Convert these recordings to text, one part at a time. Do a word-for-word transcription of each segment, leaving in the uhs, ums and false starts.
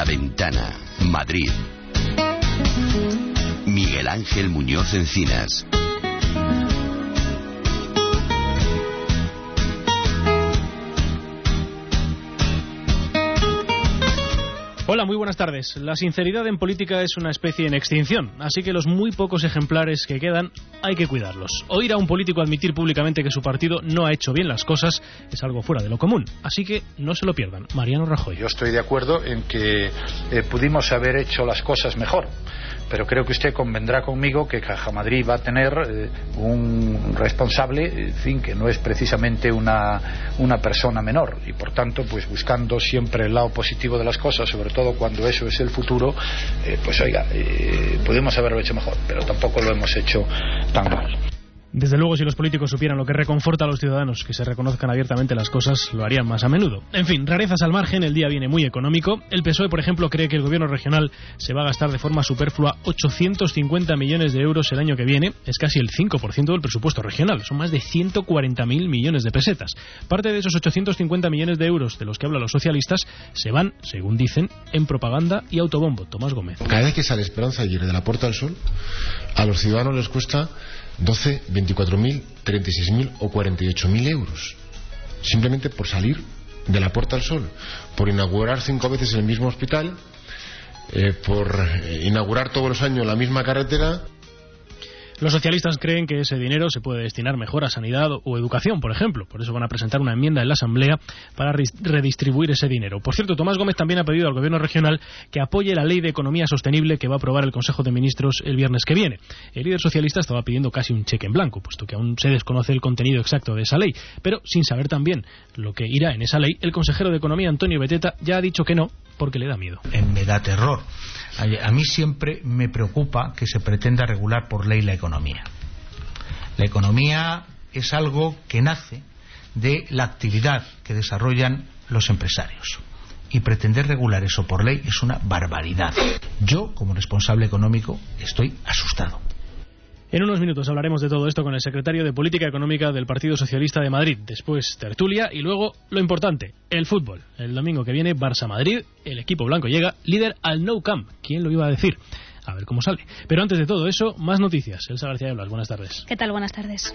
La Ventana, Madrid. Miguel Ángel Muñoz Encinas. Hola, muy buenas tardes. La sinceridad en política es una especie en extinción, así que los muy pocos ejemplares que quedan hay que cuidarlos. Oír a un político admitir públicamente que su partido no ha hecho bien las cosas es algo fuera de lo común, así que no se lo pierdan. Mariano Rajoy. Yo estoy de acuerdo en que eh, pudimos haber hecho las cosas mejor, pero creo que usted convendrá conmigo que Caja Madrid va a tener eh, un responsable, en fin, que no es precisamente una, una persona menor, y por tanto, pues buscando siempre el lado positivo de las cosas, sobre todo cuando eso es el futuro, eh, pues oiga, eh, pudimos haberlo hecho mejor, pero tampoco lo hemos hecho tan mal. Desde luego, si los políticos supieran lo que reconforta a los ciudadanos, que se reconozcan abiertamente las cosas, lo harían más a menudo. En fin, rarezas al margen, el día viene muy económico. El P S O E, por ejemplo, cree que el gobierno regional se va a gastar de forma superflua ochocientos cincuenta millones de euros el año que viene. Es casi el cinco por ciento del presupuesto regional. Son más de ciento cuarenta mil millones de pesetas. Parte de esos ochocientos cincuenta millones de euros de los que hablan los socialistas se van, según dicen, en propaganda y autobombo. Tomás Gómez. Cada vez que sale Esperanza Aguirre de la Puerta del Sol, a los ciudadanos les cuesta doce, veinticuatro mil, treinta y seis mil o cuarenta y ocho mil euros, simplemente por salir de la Puerta del Sol, por inaugurar cinco veces el mismo hospital, eh, por eh, inaugurar todos los años la misma carretera. Los socialistas creen que ese dinero se puede destinar mejor a sanidad o educación, por ejemplo. Por eso van a presentar una enmienda en la Asamblea para redistribuir ese dinero. Por cierto, Tomás Gómez también ha pedido al Gobierno regional que apoye la Ley de Economía Sostenible que va a aprobar el Consejo de Ministros el viernes que viene. El líder socialista estaba pidiendo casi un cheque en blanco, puesto que aún se desconoce el contenido exacto de esa ley. Pero sin saber también lo que irá en esa ley, el consejero de Economía, Antonio Beteta, ya ha dicho que no, porque le da miedo. Me da terror. A mí siempre me preocupa que se pretenda regular por ley la economía. La economía es algo que nace de la actividad que desarrollan los empresarios. Y pretender regular eso por ley es una barbaridad. Yo, como responsable económico, estoy asustado. En unos minutos hablaremos de todo esto con el secretario de Política Económica del Partido Socialista de Madrid. Después tertulia y luego lo importante, el fútbol. El domingo que viene, Barça-Madrid, el equipo blanco llega líder al Nou Camp. ¿Quién lo iba a decir? A ver cómo sale. Pero antes de todo eso, más noticias. Elsa García de Blas, buenas tardes. ¿Qué tal? Buenas tardes.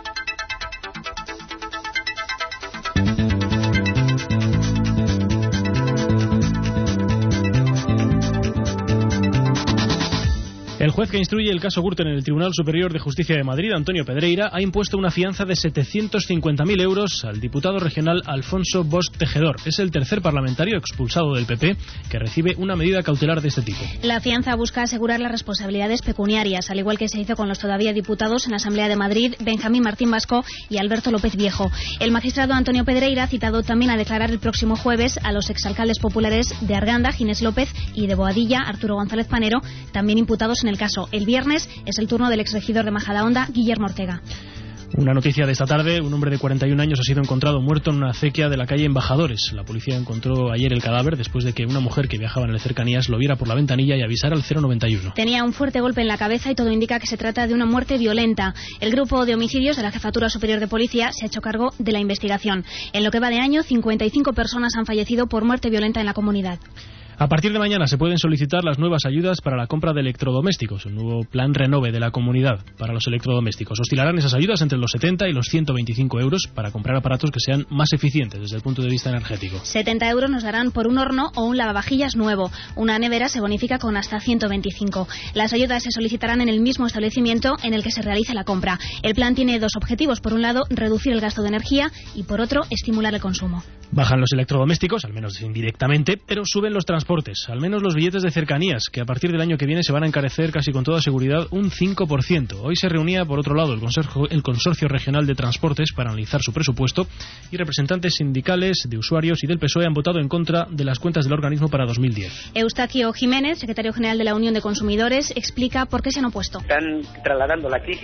El juez que instruye el caso Gürtel en el Tribunal Superior de Justicia de Madrid, Antonio Pedreira, ha impuesto una fianza de setecientos cincuenta mil euros al diputado regional Alfonso Bosch Tejedor. Es el tercer parlamentario expulsado del P P que recibe una medida cautelar de este tipo. La fianza busca asegurar las responsabilidades pecuniarias, al igual que se hizo con los todavía diputados en la Asamblea de Madrid, Benjamín Martín Vasco y Alberto López Viejo. El magistrado Antonio Pedreira ha citado también a declarar el próximo jueves a los exalcaldes populares de Arganda, Ginés López, y de Boadilla, Arturo González Panero, también imputados en el caso. El viernes es el turno del exregidor de Majadahonda, Guillermo Ortega. Una noticia de esta tarde, un hombre de cuarenta y un años ha sido encontrado muerto en una acequia de la calle Embajadores. La policía encontró ayer el cadáver después de que una mujer que viajaba en las cercanías lo viera por la ventanilla y avisara al cero noventa y uno. Tenía un fuerte golpe en la cabeza y todo indica que se trata de una muerte violenta. El grupo de homicidios de la Jefatura Superior de Policía se ha hecho cargo de la investigación. En lo que va de año, cincuenta y cinco personas han fallecido por muerte violenta en la comunidad. A partir de mañana se pueden solicitar las nuevas ayudas para la compra de electrodomésticos, el nuevo plan Renove de la comunidad para los electrodomésticos. Oscilarán esas ayudas entre los setenta y los ciento veinticinco euros para comprar aparatos que sean más eficientes desde el punto de vista energético. setenta euros nos darán por un horno o un lavavajillas nuevo. Una nevera se bonifica con hasta ciento veinticinco. Las ayudas se solicitarán en el mismo establecimiento en el que se realiza la compra. El plan tiene dos objetivos. Por un lado, reducir el gasto de energía y por otro, estimular el consumo. Bajan los electrodomésticos, al menos indirectamente, pero suben los transportes. Al menos los billetes de cercanías, que a partir del año que viene se van a encarecer casi con toda seguridad un cinco por ciento. Hoy se reunía, por otro lado, el Consorcio, el Consorcio Regional de Transportes para analizar su presupuesto y representantes sindicales, de usuarios y del P S O E han votado en contra de las cuentas del organismo para dos mil diez. Eustaquio Jiménez, secretario general de la Unión de Consumidores, explica por qué se han opuesto. Están trasladando la crisis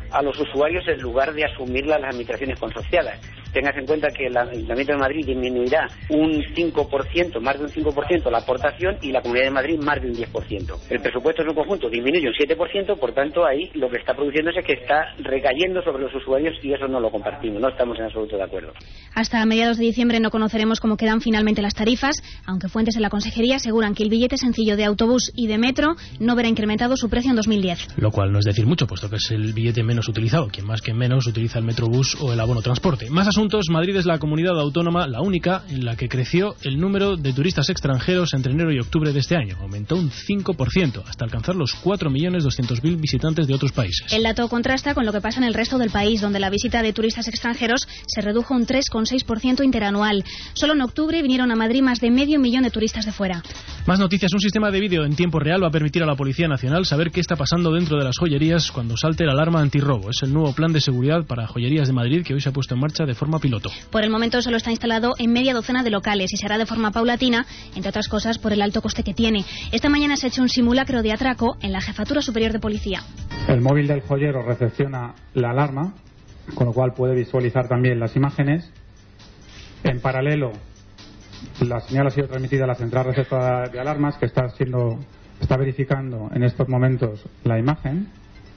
a los usuarios en lugar de asumirlas las administraciones consorciadas. Tengas en cuenta que el Ayuntamiento de Madrid disminuirá un cinco por ciento, más de un cinco por ciento la aportación, y la Comunidad de Madrid más de un diez por ciento. El presupuesto en su conjunto disminuye un siete por ciento, por tanto ahí lo que está produciéndose es que está recayendo sobre los usuarios, y eso no lo compartimos, no estamos en absoluto de acuerdo. Hasta mediados de diciembre no conoceremos cómo quedan finalmente las tarifas, aunque fuentes en la Consejería aseguran que el billete sencillo de autobús y de metro no verá incrementado su precio en dos mil diez. Lo cual no es decir mucho, puesto que es el billete menos utilizado. Quien más que menos utiliza el metrobús o el abono transporte. Más asuntos. Madrid es la comunidad autónoma, la única, en la que creció el número de turistas extranjeros entre enero y octubre de este año. Aumentó un cinco por ciento, hasta alcanzar los cuatro millones doscientos mil visitantes de otros países. El dato contrasta con lo que pasa en el resto del país, donde la visita de turistas extranjeros se redujo un tres coma seis por ciento interanual. Solo en octubre vinieron a Madrid más de medio millón de turistas de fuera. Más noticias. Un sistema de vídeo en tiempo real va a permitir a la Policía Nacional saber qué está pasando dentro de las joyerías cuando salte la alarma antirrobo. Es el nuevo plan de seguridad para joyerías de Madrid que hoy se ha puesto en marcha de forma piloto. Por el momento solo está instalado en media docena de locales y se hará de forma paulatina, entre otras cosas por el alto coste que tiene. Esta mañana se ha hecho un simulacro de atraco en la Jefatura Superior de Policía. El móvil del joyero recepciona la alarma, con lo cual puede visualizar también las imágenes. En paralelo, la señal ha sido transmitida a la central receptora de alarmas, que está siendo está verificando en estos momentos la imagen,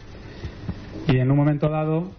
y en un momento dado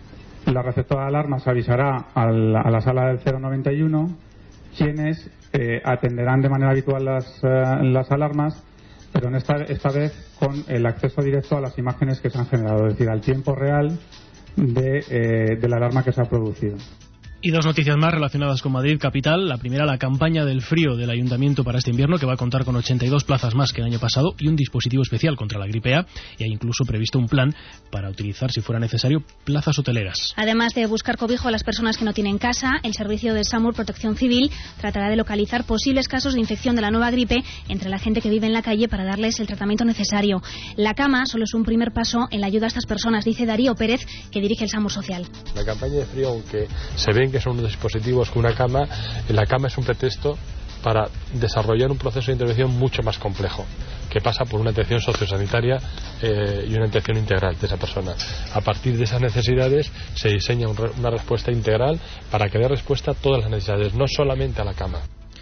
la receptora de alarmas avisará al, a la sala del cero noventa y uno, quienes eh, atenderán de manera habitual las, eh, las alarmas, pero en esta, esta vez con el acceso directo a las imágenes que se han generado, es decir, al tiempo real de, eh, de la alarma que se ha producido. Y dos noticias más relacionadas con Madrid capital. La primera, la campaña del frío del Ayuntamiento para este invierno, que va a contar con ochenta y dos plazas más que el año pasado y un dispositivo especial contra la gripe A, y hay incluso previsto un plan para utilizar, si fuera necesario, plazas hoteleras. Además de buscar cobijo a las personas que no tienen casa, el servicio de SAMUR Protección Civil tratará de localizar posibles casos de infección de la nueva gripe entre la gente que vive en la calle para darles el tratamiento necesario. La cama solo es un primer paso en la ayuda a estas personas, dice Darío Pérez, que dirige el SAMUR Social. La campaña de frío, aunque se ven que son unos dispositivos con una cama, la cama es un pretexto para desarrollar un proceso de intervención mucho más complejo, que pasa por una atención sociosanitaria eh, y una atención integral de esa persona. A partir de esas necesidades se diseña un re, una respuesta integral para que dé respuesta a todas las necesidades, no solamente a la cama.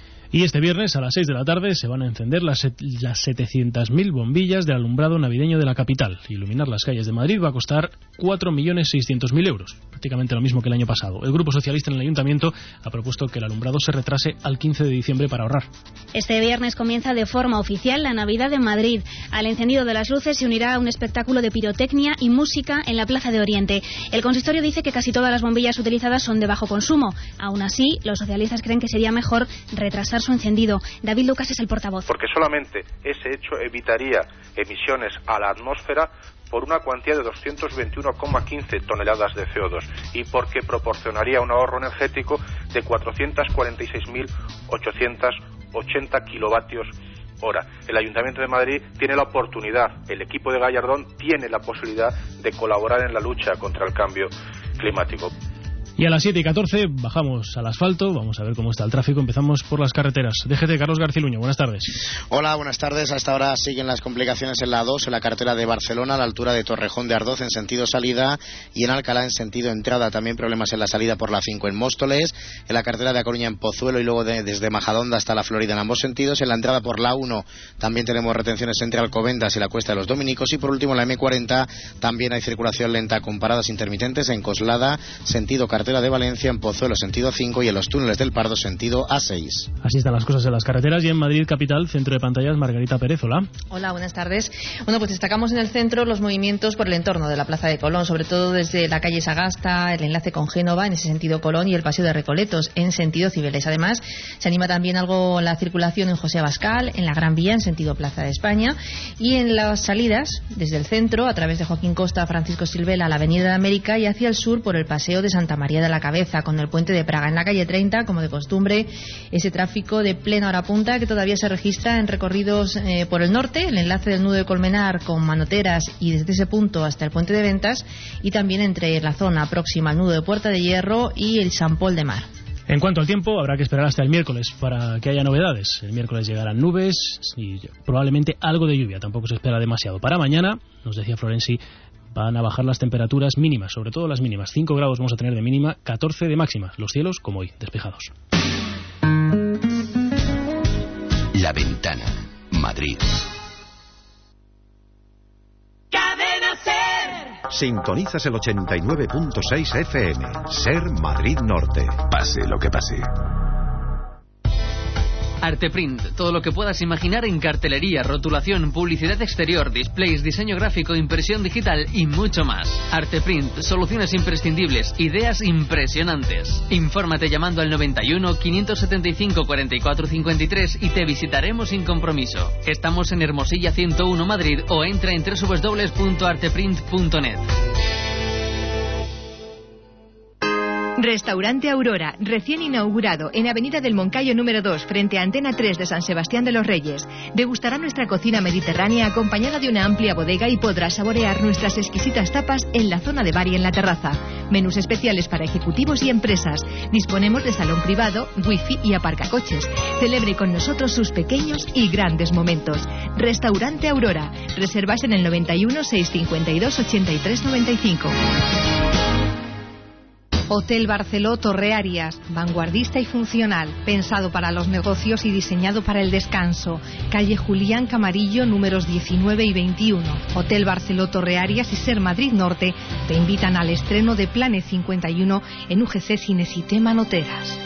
Y este viernes a las seis de la tarde se van a encender las, las setecientas mil bombillas del alumbrado navideño de la capital. Iluminar las calles de Madrid va a costar cuatro millones seiscientos mil euros, prácticamente lo mismo que el año pasado. El Grupo Socialista en el Ayuntamiento ha propuesto que el alumbrado se retrase al quince de diciembre para ahorrar. Este viernes comienza de forma oficial la Navidad de Madrid. Al encendido de las luces se unirá un espectáculo de pirotecnia y música en la Plaza de Oriente. El consistorio dice que casi todas las bombillas utilizadas son de bajo consumo. Aún así, los socialistas creen que sería mejor retrasar su encendido. David Lucas es el portavoz. Porque solamente ese hecho evitaría emisiones a la atmósfera por una cuantía de doscientos veintiuno coma quince toneladas de C O dos y porque proporcionaría un ahorro energético de cuatrocientos cuarenta y seis mil ochocientos ochenta kilovatios hora. El Ayuntamiento de Madrid tiene la oportunidad, el equipo de Gallardón tiene la posibilidad de colaborar en la lucha contra el cambio climático. Y a las siete y catorce bajamos al asfalto, vamos a ver cómo está el tráfico. Empezamos por las carreteras. D G T, Carlos Garciluño, buenas tardes. Hola, buenas tardes. Hasta ahora siguen las complicaciones en la A dos, en la carretera de Barcelona, a la altura de Torrejón de Ardoz en sentido salida, y en Alcalá en sentido entrada. También problemas en la salida por la cinco en Móstoles, en la carretera de A Coruña en Pozuelo y luego de, desde Majadahonda hasta la Florida en ambos sentidos. En la entrada por la uno también tenemos retenciones entre Alcobendas y la Cuesta de los Dominicos. Y por último en la eme cuarenta también hay circulación lenta con paradas intermitentes en Coslada, sentido carretera de Valencia, en Pozuelo sentido cinco y en los túneles del Pardo sentido A seis. Así están las cosas en las carreteras. Y en Madrid capital, centro de pantallas, Margarita Pérez, hola. Hola, buenas tardes. Bueno, pues destacamos en el centro los movimientos por el entorno de la Plaza de Colón, sobre todo desde la calle Sagasta, el enlace con Génova, en ese sentido Colón, y el Paseo de Recoletos, en sentido Cibeles. Además, se anima también algo la circulación en José Abascal, en la Gran Vía, en sentido Plaza de España, y en las salidas desde el centro, a través de Joaquín Costa, Francisco Silvela, a la Avenida de América, y hacia el sur por el Paseo de Santa María de la Cabeza, con el puente de Praga. En la calle treinta, como de costumbre, ese tráfico de plena hora punta que todavía se registra en recorridos eh, por el norte, el enlace del nudo de Colmenar con Manoteras y desde ese punto hasta el puente de Ventas, y también entre la zona próxima al nudo de Puerta de Hierro y el San Pol de Mar. En cuanto al tiempo, habrá que esperar hasta el miércoles para que haya novedades. El miércoles llegarán nubes y probablemente algo de lluvia. Tampoco se espera demasiado. Para mañana, nos decía Florenzi, van a bajar las temperaturas mínimas, sobre todo las mínimas. cinco grados vamos a tener de mínima, catorce de máxima. Los cielos, como hoy, despejados. La Ventana, Madrid. Cadena Ser. Sintonizas el ochenta y nueve punto seis F M. Ser Madrid Norte. Pase lo que pase. Arteprint, todo lo que puedas imaginar en cartelería, rotulación, publicidad exterior, displays, diseño gráfico, impresión digital y mucho más. Arteprint, soluciones imprescindibles, ideas impresionantes. Infórmate llamando al noventa y uno, quinientos setenta y cinco, cuarenta y cuatro cincuenta y tres y te visitaremos sin compromiso. Estamos en Hermosilla ciento uno Madrid o entra en doble u doble u doble u punto arteprint punto net. Restaurante Aurora, recién inaugurado en Avenida del Moncayo número dos, frente a Antena tres de San Sebastián de los Reyes. Degustará nuestra cocina mediterránea acompañada de una amplia bodega y podrá saborear nuestras exquisitas tapas en la zona de bar y en la terraza. Menús especiales para ejecutivos y empresas. Disponemos de salón privado, wifi y aparcacoches. Celebre con nosotros sus pequeños y grandes momentos. Restaurante Aurora. Reservas en el noventa y uno, seiscientos cincuenta y dos, ochenta y tres noventa y cinco. Hotel Barceló Torre Arias, vanguardista y funcional, pensado para los negocios y diseñado para el descanso. Calle Julián Camarillo, números diecinueve y veintiuno. Hotel Barceló Torre Arias y Ser Madrid Norte te invitan al estreno de Planet cincuenta y uno en U G C Cinesitema Noteras.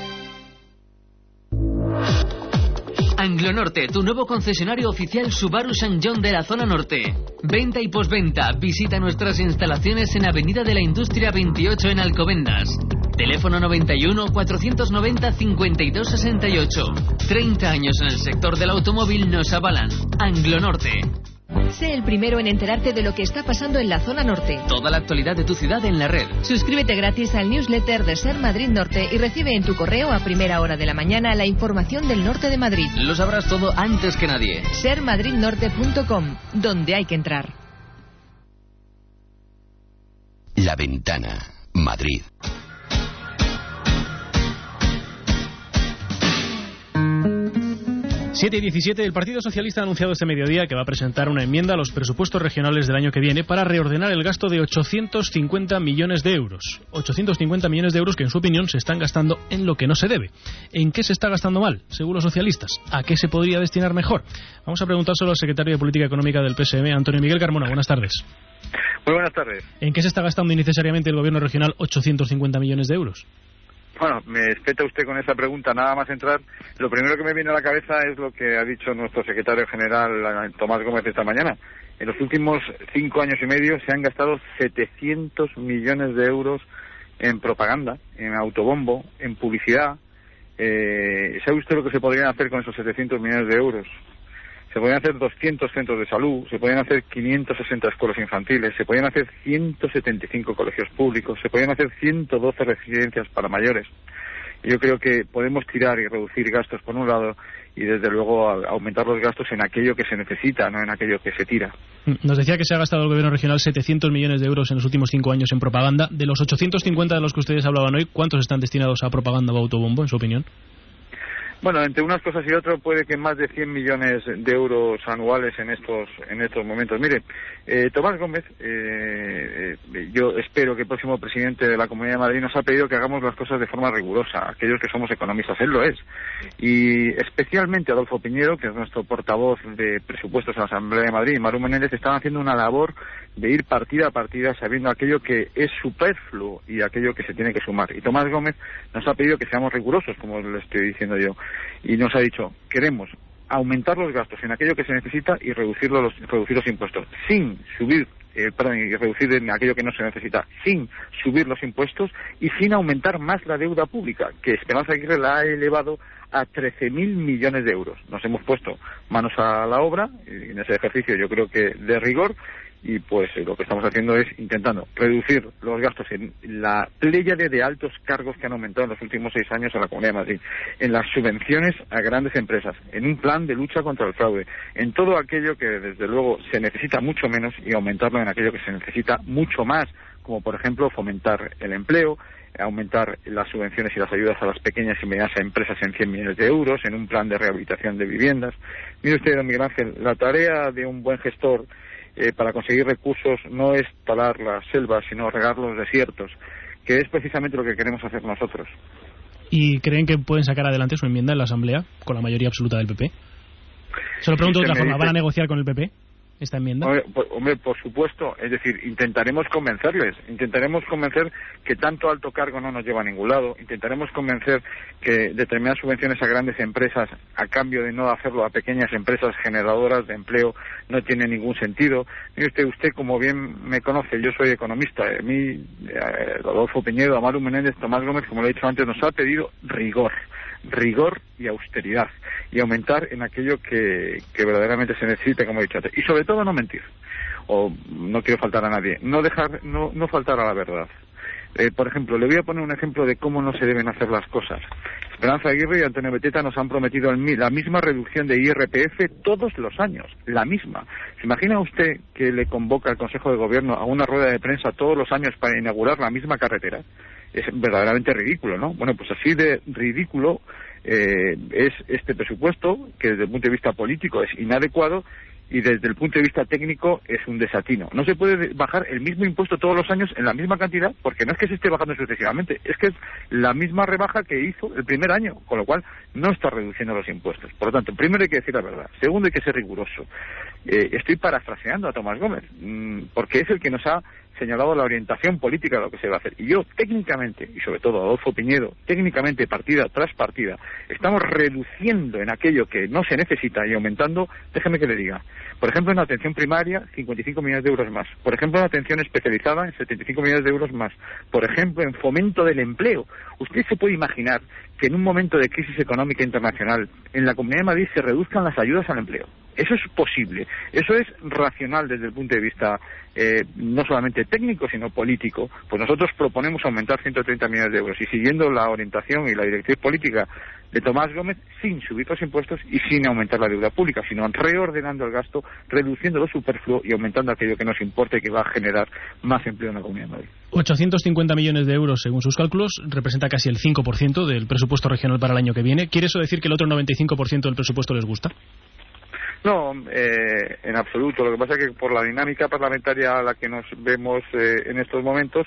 Anglonorte, tu nuevo concesionario oficial Subaru San John de la zona norte. Venta y postventa. Visita nuestras instalaciones en Avenida de la Industria veintiocho en Alcobendas. Teléfono noventa y uno, cuatrocientos noventa, cincuenta y dos sesenta y ocho. treinta años en el sector del automóvil nos avalan. Anglonorte. Sé el primero en enterarte de lo que está pasando en la zona norte. Toda la actualidad de tu ciudad en la red. Suscríbete gratis al newsletter de Ser Madrid Norte y recibe en tu correo a primera hora de la mañana la información del norte de Madrid. Lo sabrás todo antes que nadie. ser madrid norte punto com, donde hay que entrar. La Ventana, Madrid. siete y diecisiete, el Partido Socialista ha anunciado este mediodía que va a presentar una enmienda a los presupuestos regionales del año que viene para reordenar el gasto de ochocientos cincuenta millones de euros. ochocientos cincuenta millones de euros que, en su opinión, se están gastando en lo que no se debe. ¿En qué se está gastando mal, según los socialistas? ¿A qué se podría destinar mejor? Vamos a preguntárselo al secretario de Política Económica del P S M, Antonio Miguel Carmona. Buenas tardes. Muy buenas tardes. ¿En qué se está gastando innecesariamente el gobierno regional ochocientos cincuenta millones de euros? Bueno, me espeta usted con esa pregunta. Nada más entrar, lo primero que me viene a la cabeza es lo que ha dicho nuestro secretario general, Tomás Gómez, esta mañana. En los últimos cinco años y medio se han gastado setecientos millones de euros en propaganda, en autobombo, en publicidad. Eh, ¿Sabe usted lo que se podrían hacer con esos setecientos millones de euros? Se podían hacer doscientos centros de salud, se podían hacer quinientas sesenta escuelas infantiles, se podían hacer ciento setenta y cinco colegios públicos, se podían hacer ciento doce residencias para mayores. Yo creo que podemos tirar y reducir gastos por un lado y desde luego aumentar los gastos en aquello que se necesita, no en aquello que se tira. Nos decía que se ha gastado el gobierno regional setecientos millones de euros en los últimos cinco años en propaganda. De los ochocientos cincuenta de los que ustedes hablaban hoy, ¿cuántos están destinados a propaganda o autobombo, en su opinión? Bueno, entre unas cosas y otras puede que más de cien millones de euros anuales en estos en estos momentos. Mire, eh, Tomás Gómez, eh, eh, yo espero que el próximo presidente de la Comunidad de Madrid nos ha pedido que hagamos las cosas de forma rigurosa, aquellos que somos economistas, él lo es. Y especialmente Adolfo Piñero, que es nuestro portavoz de presupuestos en la Asamblea de Madrid, y Maru Menéndez están haciendo una labor de ir partida a partida sabiendo aquello que es superfluo y aquello que se tiene que sumar. Y Tomás Gómez nos ha pedido que seamos rigurosos, como le estoy diciendo yo. Y nos ha dicho, queremos aumentar los gastos en aquello que se necesita y reducir los, reducir los impuestos, sin subir, eh, perdón, y reducir en aquello que no se necesita, sin subir los impuestos y sin aumentar más la deuda pública, que Esperanza Aguirre la ha elevado a trece mil millones de euros. Nos hemos puesto manos a la obra, y en ese ejercicio yo creo que de rigor, y pues eh, lo que estamos haciendo es intentando reducir los gastos en la pléyade de altos cargos que han aumentado en los últimos seis años en la Comunidad de Madrid, en las subvenciones a grandes empresas, en un plan de lucha contra el fraude, en todo aquello que desde luego se necesita mucho menos y aumentarlo en aquello que se necesita mucho más, como por ejemplo fomentar el empleo, aumentar las subvenciones y las ayudas a las pequeñas y medianas empresas en cien millones de euros, en un plan de rehabilitación de viviendas. Mire usted, don Miguel Ángel, la tarea de un buen gestor eh, para conseguir recursos no es talar las selvas, sino regar los desiertos, que es precisamente lo que queremos hacer nosotros. ¿Y creen que pueden sacar adelante su enmienda en la Asamblea con la mayoría absoluta del P P? Se lo pregunto de otra forma, ¿van a negociar con el P P esta enmienda? Hombre, por, hombre, por supuesto, es decir, intentaremos convencerles, intentaremos convencer que tanto alto cargo no nos lleva a ningún lado, intentaremos convencer que determinadas subvenciones a grandes empresas a cambio de no hacerlo a pequeñas empresas generadoras de empleo no tiene ningún sentido. Mire usted, usted como bien me conoce, yo soy economista, a mí, eh, Adolfo Piñedo, Amaro Menéndez, Tomás Gómez, como lo he dicho antes, nos ha pedido rigor. rigor y austeridad y aumentar en aquello que, que verdaderamente se necesite, como he dicho antes, y sobre todo no mentir, o no quiero faltar a nadie, no dejar, no, no faltar a la verdad. Eh, por ejemplo, le voy a poner un ejemplo de cómo no se deben hacer las cosas. Esperanza Aguirre y Antonio Beteta nos han prometido el, la misma reducción de I R P F todos los años, la misma. ¿Se imagina usted que le convoca el Consejo de Gobierno a una rueda de prensa todos los años para inaugurar la misma carretera? Es verdaderamente ridículo, ¿no? Bueno, pues así de ridículo eh, es este presupuesto, que desde el punto de vista político es inadecuado y desde el punto de vista técnico es un desatino. No se puede bajar el mismo impuesto todos los años en la misma cantidad, porque no es que se esté bajando sucesivamente, es que es la misma rebaja que hizo el primer año, con lo cual no está reduciendo los impuestos. Por lo tanto, primero hay que decir la verdad, segundo hay que ser riguroso. Eh, estoy parafraseando a Tomás Gómez, mmm, porque es el que nos ha señalado la orientación política de lo que se va a hacer. Y yo, técnicamente, y sobre todo Adolfo Piñedo, técnicamente, partida tras partida, estamos reduciendo en aquello que no se necesita y aumentando, déjeme que le diga, por ejemplo, en atención primaria, cincuenta y cinco millones de euros más. Por ejemplo, en atención especializada, en setenta y cinco millones de euros más. Por ejemplo, en fomento del empleo. Usted se puede imaginar que en un momento de crisis económica internacional, en la Comunidad de Madrid se reduzcan las ayudas al empleo. Eso es posible, eso es racional desde el punto de vista eh, no solamente técnico, sino político. Pues nosotros proponemos aumentar ciento treinta millones de euros y siguiendo la orientación y la directriz política de Tomás Gómez, sin subir los impuestos y sin aumentar la deuda pública, sino reordenando el gasto, reduciendo lo superfluo y aumentando aquello que nos importa y que va a generar más empleo en la Comunidad de Madrid. ochocientos cincuenta millones de euros, según sus cálculos, representa casi el cinco por ciento del presupuesto regional para el año que viene. ¿Quiere eso decir que el otro noventa y cinco por ciento del presupuesto les gusta? No, eh, en absoluto. Lo que pasa es que por la dinámica parlamentaria a la que nos vemos eh, en estos momentos,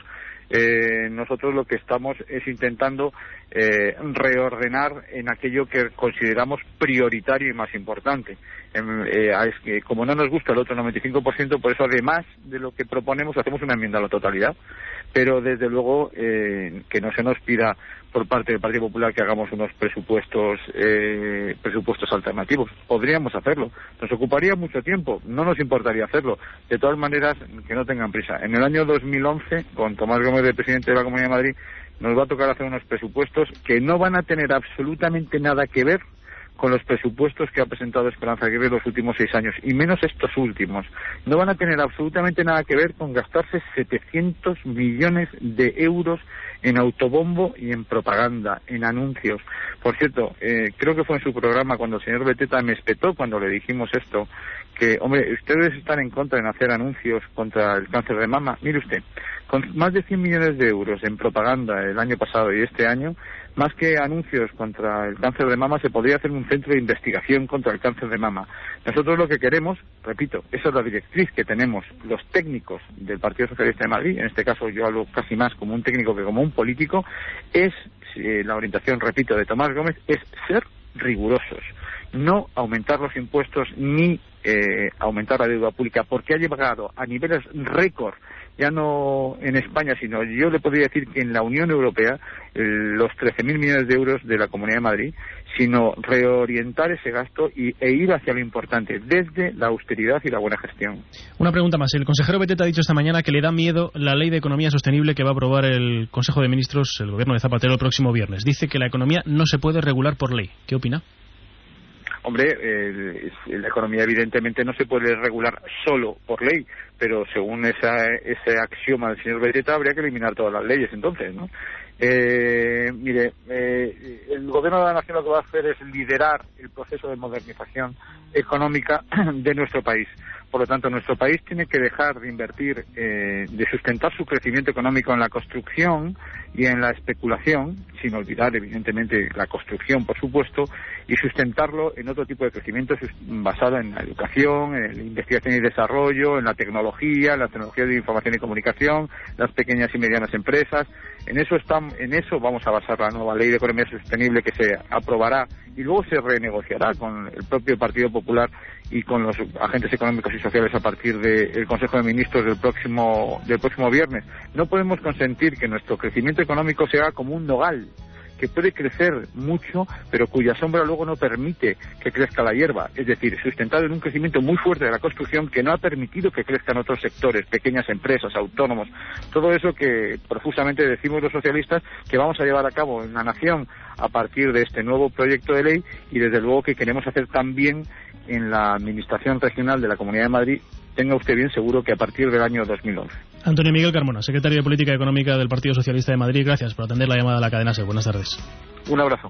eh, nosotros lo que estamos es intentando eh, reordenar en aquello que consideramos prioritario y más importante. Eh, eh, es que como no nos gusta el otro noventa y cinco por ciento, por eso además de lo que proponemos hacemos una enmienda a la totalidad, pero desde luego eh, que no se nos pida por parte del Partido Popular que hagamos unos presupuestos eh, presupuestos alternativos. Podríamos hacerlo, nos ocuparía mucho tiempo, no nos importaría hacerlo. De todas maneras, que no tengan prisa. En el año dos mil once, con Tomás Gómez de presidente de la Comunidad de Madrid, nos va a tocar hacer unos presupuestos que no van a tener absolutamente nada que ver con los presupuestos que ha presentado Esperanza Aguirre los últimos seis años, y menos estos últimos. No van a tener absolutamente nada que ver con gastarse setecientos millones de euros en autobombo y en propaganda, en anuncios. Por cierto, eh, creo que fue en su programa cuando el señor Beteta me espetó cuando le dijimos esto, que, hombre, ustedes están en contra en hacer anuncios contra el cáncer de mama. Mire usted, con más de cien millones de euros en propaganda el año pasado y este año, más que anuncios contra el cáncer de mama, se podría hacer un centro de investigación contra el cáncer de mama. Nosotros lo que queremos, repito, esa es la directriz que tenemos los técnicos del Partido Socialista de Madrid, en este caso yo hablo casi más como un técnico que como un político, es, eh, la orientación, repito, de Tomás Gómez, es ser rigurosos, no aumentar los impuestos ni eh, aumentar la deuda pública, porque ha llegado a niveles récord, ya no en España, sino yo le podría decir que en la Unión Europea, eh, los trece mil millones de euros de la Comunidad de Madrid, sino reorientar ese gasto y, e ir hacia lo importante, desde la austeridad y la buena gestión. Una pregunta más. El consejero Beteta ha dicho esta mañana que le da miedo la ley de economía sostenible que va a aprobar el Consejo de Ministros, el gobierno de Zapatero, el próximo viernes. Dice que la economía no se puede regular por ley. ¿Qué opina? Hombre, eh, la economía evidentemente no se puede regular solo por ley, pero según esa, ese axioma del señor Beteta habría que eliminar todas las leyes entonces, ¿no? Eh, mire, eh, el gobierno de la nación lo que va a hacer es liderar el proceso de modernización económica de nuestro país. Por lo tanto, nuestro país tiene que dejar de invertir, eh, de sustentar su crecimiento económico en la construcción y en la especulación, sin olvidar, evidentemente, la construcción, por supuesto, y sustentarlo en otro tipo de crecimiento basado en la educación, en la investigación y desarrollo, en la tecnología, en la tecnología de información y comunicación, las pequeñas y medianas empresas. En eso están, en eso vamos a basar la nueva ley de economía sostenible que se aprobará y luego se renegociará con el propio Partido Popular y con los agentes económicos y sociales a partir del Consejo de Ministros del próximo del próximo viernes. No podemos consentir que nuestro crecimiento económico sea como un nogal, que puede crecer mucho, pero cuya sombra luego no permite que crezca la hierba, es decir, sustentado en un crecimiento muy fuerte de la construcción que no ha permitido que crezcan otros sectores, pequeñas empresas, autónomos, todo eso que profusamente decimos los socialistas que vamos a llevar a cabo en la nación a partir de este nuevo proyecto de ley y desde luego que queremos hacer también en la Administración Regional de la Comunidad de Madrid, tenga usted bien seguro que a partir del año dos mil once. Antonio Miguel Carmona, secretario de Política Económica del Partido Socialista de Madrid, gracias por atender la llamada a la cadena SER. Buenas tardes. Un abrazo.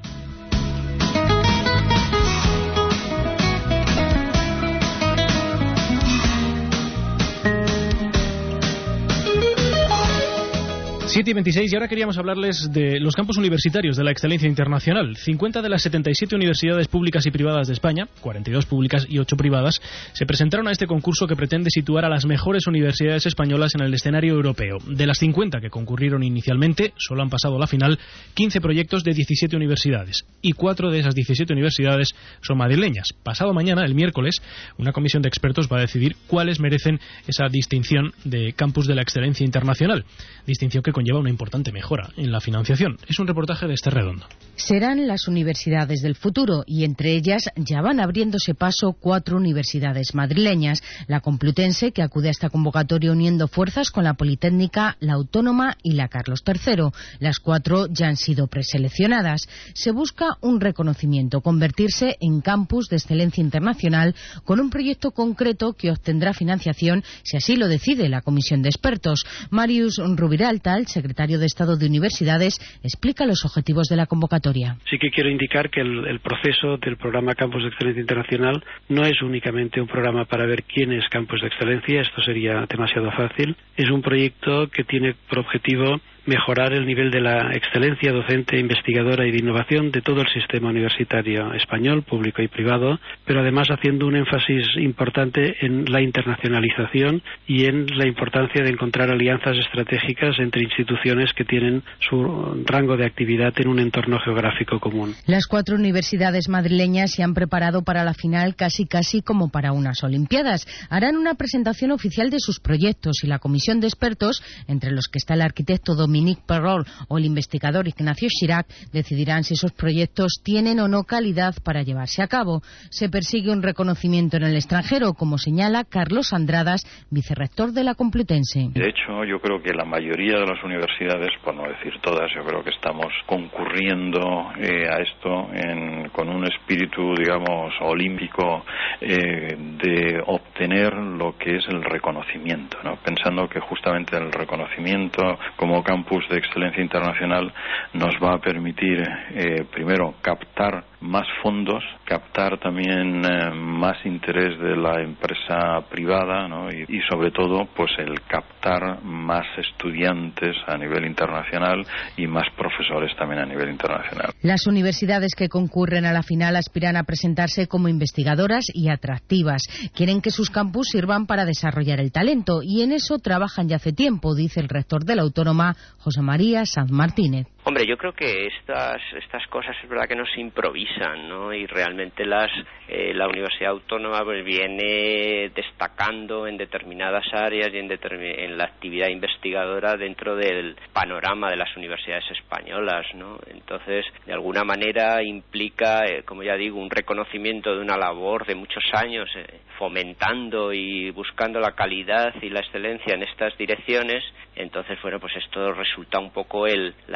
siete y veintiséis, y ahora queríamos hablarles de los campus universitarios de la excelencia internacional. cincuenta de las setenta y siete universidades públicas y privadas de España, cuarenta y dos públicas y ocho privadas, se presentaron a este concurso que pretende situar a las mejores universidades españolas en el escenario europeo. De las cincuenta que concurrieron inicialmente, solo han pasado a la final quince proyectos de diecisiete universidades, y cuatro de esas diecisiete universidades son madrileñas. Pasado mañana, el miércoles, una comisión de expertos va a decidir cuáles merecen esa distinción de campus de la excelencia internacional, distinción que conlleva una importante mejora en la financiación. Es un reportaje de Esther Redondo. Serán las universidades del futuro y entre ellas ya van abriéndose paso cuatro universidades madrileñas. La Complutense, que acude a esta convocatoria uniendo fuerzas con la Politécnica, la Autónoma y la Carlos tercero. Las cuatro ya han sido preseleccionadas. Se busca un reconocimiento, convertirse en campus de excelencia internacional con un proyecto concreto que obtendrá financiación si así lo decide la comisión de expertos. Marius Rubiralta, el secretario de Estado de Universidades, explica los objetivos de la convocatoria. Sí que quiero indicar que el, el proceso del programa Campus de Excelencia Internacional no es únicamente un programa para ver quién es Campus de Excelencia, esto sería demasiado fácil. Es un proyecto que tiene por objetivo mejorar el nivel de la excelencia docente, investigadora y de innovación de todo el sistema universitario español, público y privado, pero además haciendo un énfasis importante en la internacionalización y en la importancia de encontrar alianzas estratégicas entre instituciones que tienen su rango de actividad en un entorno geográfico común. Las cuatro universidades madrileñas se han preparado para la final casi casi como para unas Olimpiadas. Harán una presentación oficial de sus proyectos y la comisión de expertos, entre los que está el arquitecto Dominique Perrol o el investigador Ignacio Chirac, decidirán si esos proyectos tienen o no calidad para llevarse a cabo. Se persigue un reconocimiento en el extranjero, como señala Carlos Andradas, vicerrector de la Complutense. De hecho, yo creo que la mayoría de las universidades, por no decir todas, yo creo que estamos concurriendo eh, a esto en, con un espíritu, digamos, olímpico eh, de obtener lo que es el reconocimiento, ¿no? Pensando que justamente el reconocimiento como campus de excelencia internacional nos va a permitir eh, primero captar más fondos, captar también eh, más interés de la empresa privada, ¿no? y, y sobre todo pues el captar más estudiantes a nivel internacional y más profesores también a nivel internacional. Las universidades que concurren a la final aspiran a presentarse como investigadoras y atractivas. Quieren que sus campus sirvan para desarrollar el talento y en eso trabajan ya hace tiempo, dice el rector de la Autónoma, José María Sanz Martínez. Hombre, yo creo que estas estas cosas es verdad que no se improvisan, ¿no? Y realmente las eh, la Universidad Autónoma pues viene destacando en determinadas áreas y en, determin- en la actividad investigadora dentro del panorama de las universidades españolas, ¿no? Entonces, de alguna manera implica, eh, como ya digo, un reconocimiento de una labor de muchos años eh, fomentando y buscando la calidad y la excelencia en estas direcciones. Entonces, bueno, pues esto resulta un poco el la guinda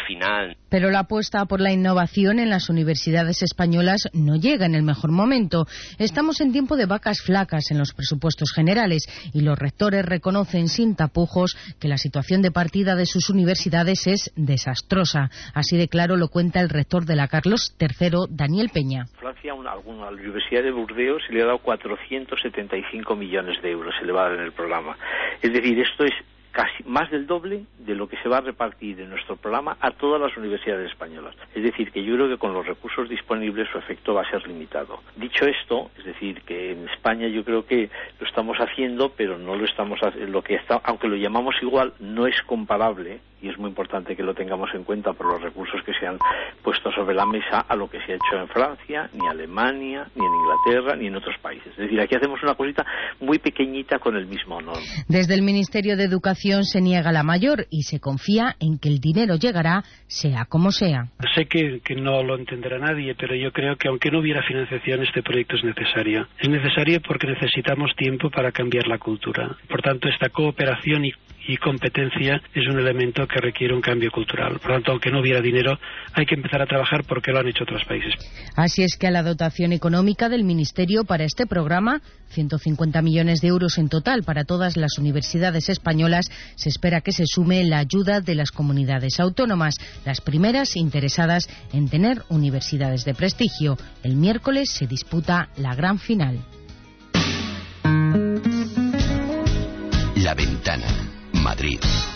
final. Pero la apuesta por la innovación en las universidades españolas no llega en el mejor momento. Estamos en tiempo de vacas flacas en los presupuestos generales y los rectores reconocen sin tapujos que la situación de partida de sus universidades es desastrosa. Así de claro lo cuenta el rector de la Carlos tercero, Daniel Peña. Francia, a, alguna, a la Universidad de Burdeos se le ha dado cuatrocientos setenta y cinco millones de euros, se le va a dar en el programa. Es decir, esto es casi más del doble de lo que se va a repartir en nuestro programa a todas las universidades españolas. Es decir, que yo creo que con los recursos disponibles su efecto va a ser limitado. Dicho esto, es decir, que en España yo creo que lo estamos haciendo, pero no lo estamos haciendo, lo que está, aunque lo llamamos igual, no es comparable, y es muy importante que lo tengamos en cuenta por los recursos que se han puesto sobre la mesa a lo que se ha hecho en Francia, ni Alemania, ni en Inglaterra, ni en otros países. Es decir, aquí hacemos una cosita muy pequeñita con el mismo honor. Desde el Ministerio de Educación se niega la mayor y se confía en que el dinero llegará, sea como sea. Sé que, que no lo entenderá nadie, pero yo creo que aunque no hubiera financiación, este proyecto es necesario. Es necesario porque necesitamos tiempo para cambiar la cultura. Por tanto, esta cooperación y, y competencia es un elemento que requiere un cambio cultural. Por tanto, aunque no hubiera dinero, hay que empezar a trabajar porque lo han hecho otros países. Así es que a la dotación económica del Ministerio para este programa, ciento cincuenta millones de euros en total para todas las universidades españolas, se espera que se sume la ayuda de las comunidades autónomas, las primeras interesadas en tener universidades de prestigio. El miércoles se disputa la gran final. La Ventana, Madrid.